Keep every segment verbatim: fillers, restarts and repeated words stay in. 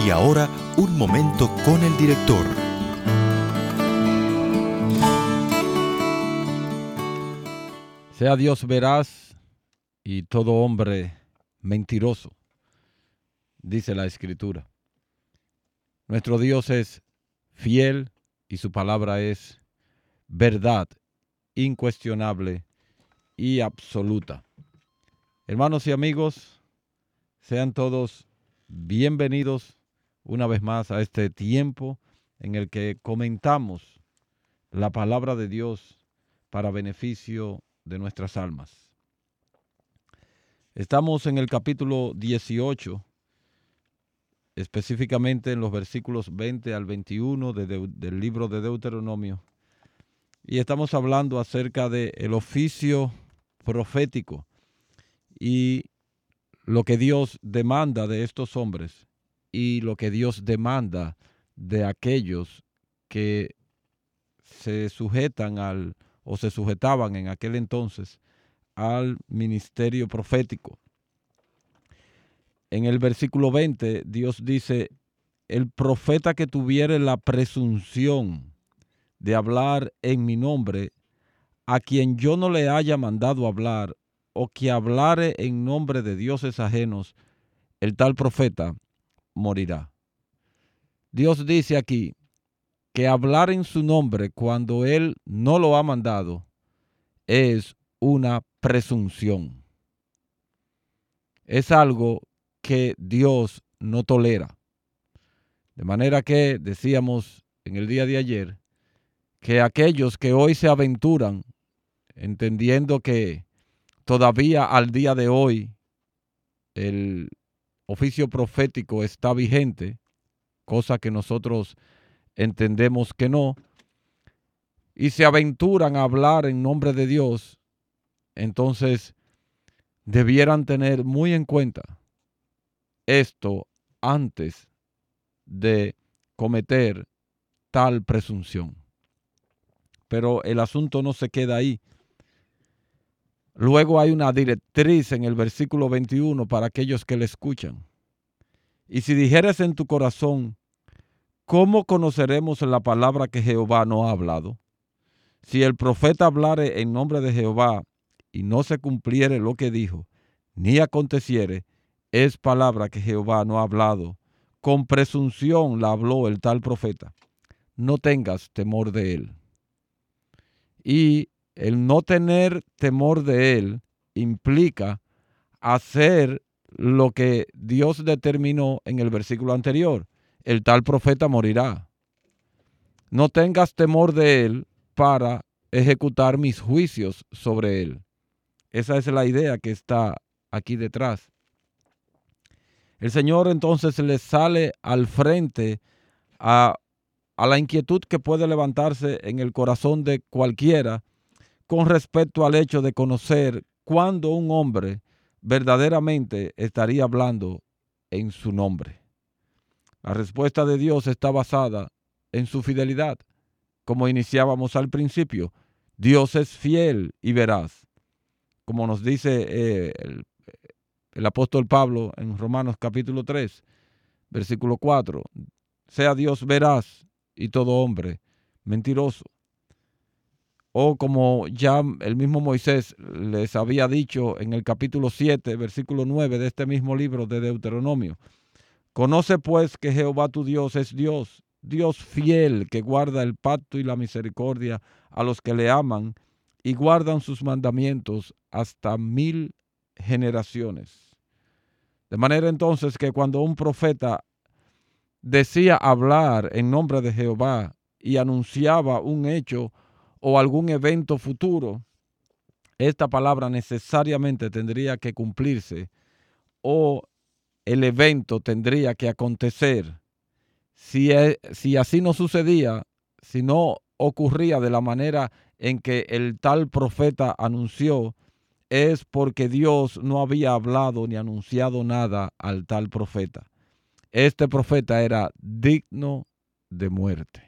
Y ahora, un momento con el director. Sea Dios veraz y todo hombre mentiroso, dice la Escritura. Nuestro Dios es fiel y su palabra es verdad, incuestionable y absoluta. Hermanos y amigos, sean todos bienvenidos una vez más a este tiempo en el que comentamos la palabra de Dios para beneficio de nuestras almas. Estamos en el capítulo dieciocho, específicamente en los versículos veinte al veintiuno de de, del libro de Deuteronomio, y estamos hablando acerca del oficio profético y lo que Dios demanda de estos hombres y lo que Dios demanda de aquellos que se sujetan al o se sujetaban en aquel entonces al ministerio profético. En el versículo veinte, Dios dice: el profeta que tuviere la presunción de hablar en mi nombre, a quien yo no le haya mandado hablar, o que hablare en nombre de dioses ajenos, el tal profeta morirá. Dios dice aquí que hablar en su nombre cuando Él no lo ha mandado es una presunción. Es algo que Dios no tolera. De manera que decíamos en el día de ayer que aquellos que hoy se aventuran, entendiendo que todavía al día de hoy el oficio profético está vigente, cosa que nosotros entendemos que no, y se aventuran a hablar en nombre de Dios, entonces debieran tener muy en cuenta esto antes de cometer tal presunción. Pero el asunto no se queda ahí. Luego hay una directriz en el versículo veintiuno para aquellos que le escuchan. Y si dijeres en tu corazón, ¿cómo conoceremos la palabra que Jehová no ha hablado? Si el profeta hablare en nombre de Jehová y no se cumpliere lo que dijo, ni aconteciere, es palabra que Jehová no ha hablado. Con presunción la habló el tal profeta. No tengas temor de él. Y el no tener temor de él implica hacer lo que Dios determinó en el versículo anterior. El tal profeta morirá. No tengas temor de él para ejecutar mis juicios sobre él. Esa es la idea que está aquí detrás. El Señor entonces le sale al frente a, a la inquietud que puede levantarse en el corazón de cualquiera con respecto al hecho de conocer cuándo un hombre verdaderamente estaría hablando en su nombre. La respuesta de Dios está basada en su fidelidad. Como iniciábamos al principio, Dios es fiel y veraz. Como nos dice eh, el, el apóstol Pablo en Romanos capítulo tres, versículo cuatro, sea Dios veraz y todo hombre mentiroso. O como ya el mismo Moisés les había dicho en el capítulo siete, versículo nueve de este mismo libro de Deuteronomio, conoce pues que Jehová tu Dios es Dios, Dios fiel, que guarda el pacto y la misericordia a los que le aman y guardan sus mandamientos hasta mil generaciones. De manera entonces que cuando un profeta decía hablar en nombre de Jehová y anunciaba un hecho o algún evento futuro, esta palabra necesariamente tendría que cumplirse o el evento tendría que acontecer. Si, si así no sucedía, si no ocurría de la manera en que el tal profeta anunció, es porque Dios no había hablado ni anunciado nada al tal profeta. Este profeta era digno de muerte.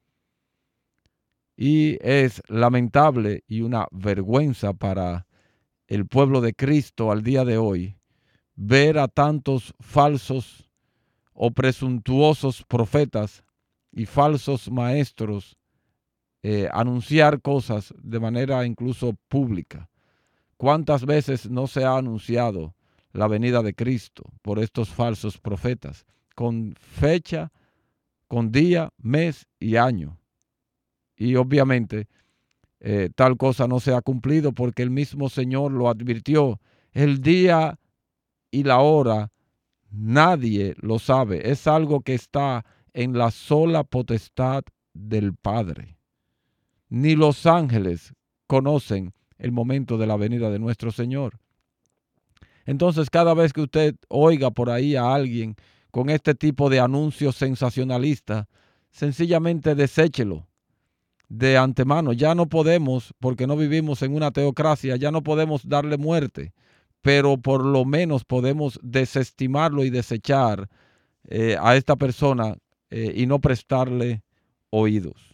Y es lamentable y una vergüenza para el pueblo de Cristo al día de hoy ver a tantos falsos o presuntuosos profetas y falsos maestros eh, anunciar cosas de manera incluso pública. ¿Cuántas veces no se ha anunciado la venida de Cristo por estos falsos profetas, con fecha, con día, mes y año? Y obviamente eh, tal cosa no se ha cumplido porque el mismo Señor lo advirtió. El día y la hora nadie lo sabe. Es algo que está en la sola potestad del Padre. Ni los ángeles conocen el momento de la venida de nuestro Señor. Entonces, cada vez que usted oiga por ahí a alguien con este tipo de anuncios sensacionalistas, sencillamente deséchelo de antemano. Ya no podemos, porque no vivimos en una teocracia, ya no podemos darle muerte, pero por lo menos podemos desestimarlo y desechar eh, a esta persona eh, y no prestarle oídos.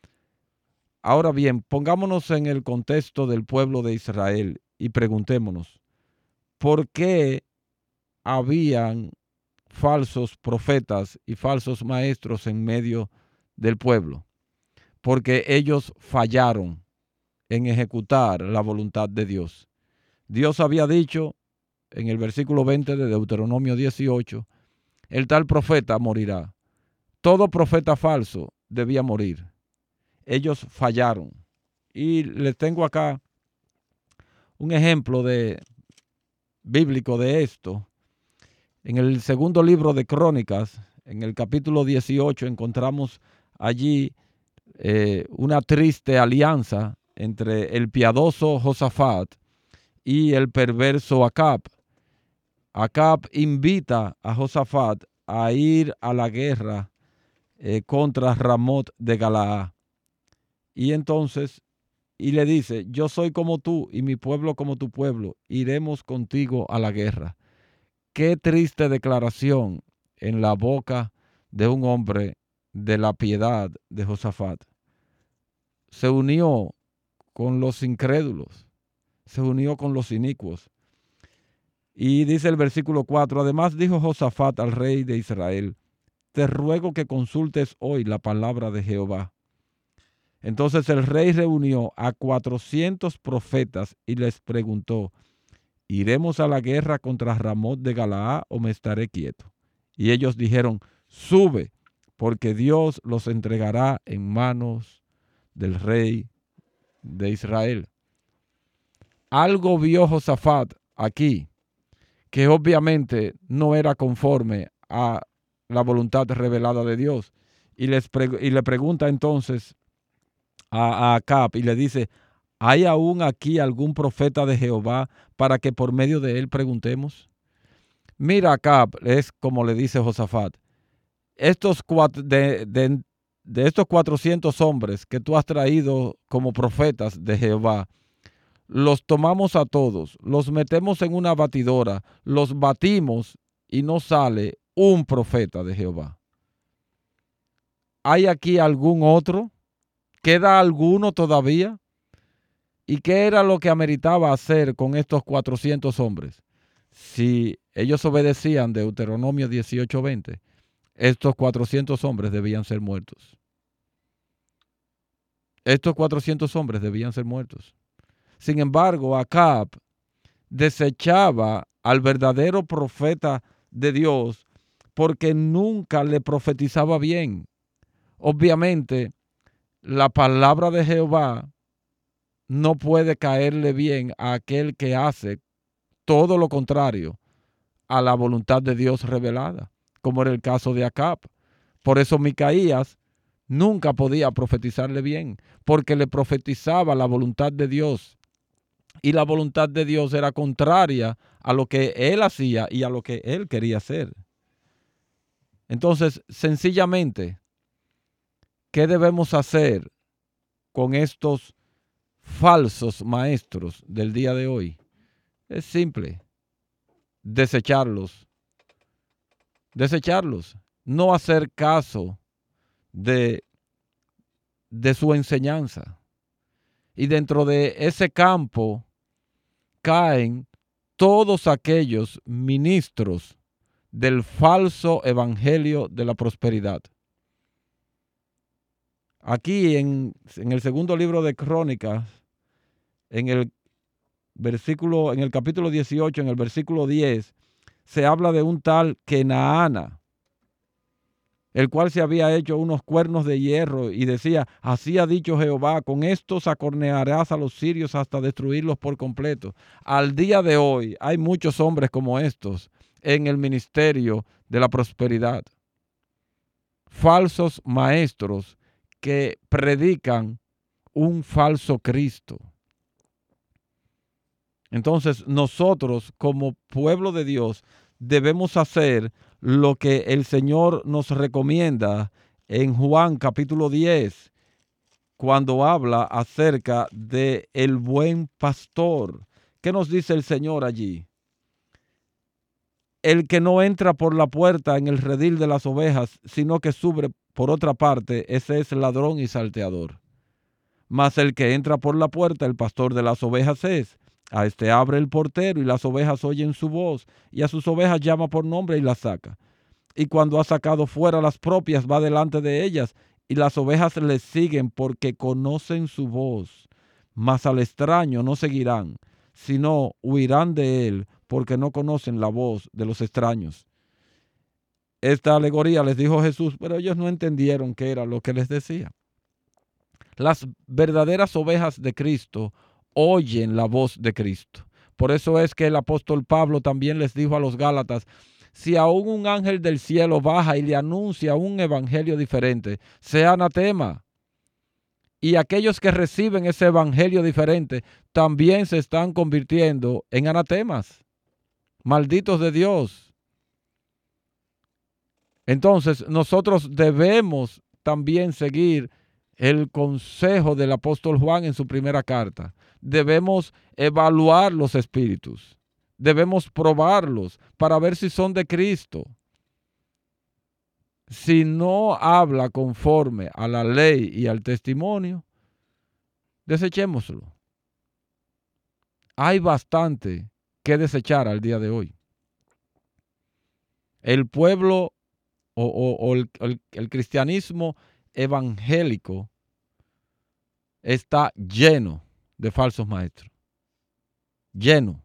Ahora bien, pongámonos en el contexto del pueblo de Israel y preguntémonos, ¿por qué habían falsos profetas y falsos maestros en medio del pueblo? Porque ellos fallaron en ejecutar la voluntad de Dios. Dios había dicho en el versículo veinte de Deuteronomio dieciocho, el tal profeta morirá. Todo profeta falso debía morir. Ellos fallaron. Y les tengo acá un ejemplo de, bíblico de esto. En el segundo libro de Crónicas, en el capítulo dieciocho, encontramos allí eh, una triste alianza entre el piadoso Josafat y el perverso Acab. Acab invita a Josafat a ir a la guerra eh, contra Ramot de Galaad. Y entonces, y le dice, yo soy como tú y mi pueblo como tu pueblo, iremos contigo a la guerra. Qué triste declaración en la boca de un hombre de la piedad de Josafat. Se unió con los incrédulos, se unió con los inicuos. Y dice el versículo cuatro, además dijo Josafat al rey de Israel, te ruego que consultes hoy la palabra de Jehová. Entonces el rey reunió a cuatrocientos profetas y les preguntó, ¿iremos a la guerra contra Ramot de Galaad o me estaré quieto? Y ellos dijeron, sube, porque Dios los entregará en manos del rey de Israel. Algo vio Josafat aquí, que obviamente no era conforme a la voluntad revelada de Dios. Y, les pre- y le pregunta entonces a, a Acab y le dice, ¿hay aún aquí algún profeta de Jehová para que por medio de él preguntemos? Mira, Acab, es como le dice Josafat, estos cuatro, de, de, de estos cuatrocientos hombres que tú has traído como profetas de Jehová, los tomamos a todos, los metemos en una batidora, los batimos y no sale un profeta de Jehová. ¿Hay aquí algún otro? ¿Queda alguno todavía? ¿Y qué era lo que ameritaba hacer con estos cuatrocientos hombres? Si ellos obedecían Deuteronomio dieciocho veinte, estos cuatrocientos hombres debían ser muertos. Estos cuatrocientos hombres debían ser muertos. Sin embargo, Acab desechaba al verdadero profeta de Dios porque nunca le profetizaba bien. Obviamente, la palabra de Jehová no puede caerle bien a aquel que hace todo lo contrario a la voluntad de Dios revelada, como era el caso de Acab. Por eso Micaías nunca podía profetizarle bien, porque le profetizaba la voluntad de Dios. Y la voluntad de Dios era contraria a lo que él hacía y a lo que él quería hacer. Entonces, sencillamente, ¿qué debemos hacer con estos falsos maestros del día de hoy? Es simple, desecharlos, desecharlos, no hacer caso de, de su enseñanza. Y dentro de ese campo caen todos aquellos ministros del falso evangelio de la prosperidad. Aquí en, en el segundo libro de Crónicas, en el versículo, en el capítulo dieciocho, en el versículo diez, se habla de un tal Kenaana, el cual se había hecho unos cuernos de hierro y decía, así ha dicho Jehová, con estos acornearás a los sirios hasta destruirlos por completo. Al día de hoy hay muchos hombres como estos en el ministerio de la prosperidad. Falsos maestros que predican un falso Cristo. Entonces nosotros como pueblo de Dios debemos hacer lo que el Señor nos recomienda en Juan capítulo diez, cuando habla acerca de el buen pastor. ¿Qué nos dice el Señor allí? El que no entra por la puerta en el redil de las ovejas, sino que sube por otra parte, ese es ladrón y salteador. Mas el que entra por la puerta, el pastor de las ovejas es. A este abre el portero y las ovejas oyen su voz, y a sus ovejas llama por nombre y las saca. Y cuando ha sacado fuera las propias, va delante de ellas, y las ovejas le siguen porque conocen su voz. Mas al extraño no seguirán, sino huirán de él, porque no conocen la voz de los extraños. Esta alegoría les dijo Jesús, pero ellos no entendieron qué era lo que les decía. Las verdaderas ovejas de Cristo oyen la voz de Cristo. Por eso es que el apóstol Pablo también les dijo a los Gálatas, si aún un ángel del cielo baja y le anuncia un evangelio diferente, sea anatema. Y aquellos que reciben ese evangelio diferente también se están convirtiendo en anatemas, malditos de Dios. Entonces nosotros debemos también seguir el consejo del apóstol Juan en su primera carta. Debemos evaluar los espíritus. Debemos probarlos para ver si son de Cristo. Si no habla conforme a la ley y al testimonio, desechémoslo. Hay bastante que desechar al día de hoy. El pueblo o, o, o el, el, el cristianismo evangélico está lleno de falsos maestros. Lleno.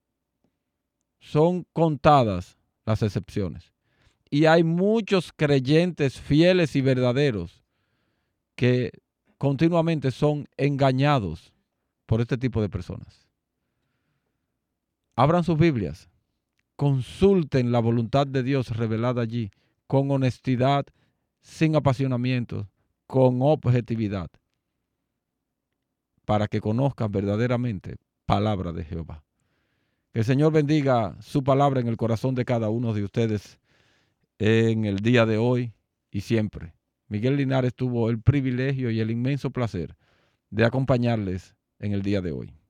Son contadas las excepciones. Y hay muchos creyentes fieles y verdaderos que continuamente son engañados por este tipo de personas. Abran sus Biblias, consulten la voluntad de Dios revelada allí con honestidad, sin apasionamiento, con objetividad, para que conozcan verdaderamente palabra de Jehová. Que el Señor bendiga su palabra en el corazón de cada uno de ustedes en el día de hoy y siempre. Miguel Linares tuvo el privilegio y el inmenso placer de acompañarles en el día de hoy.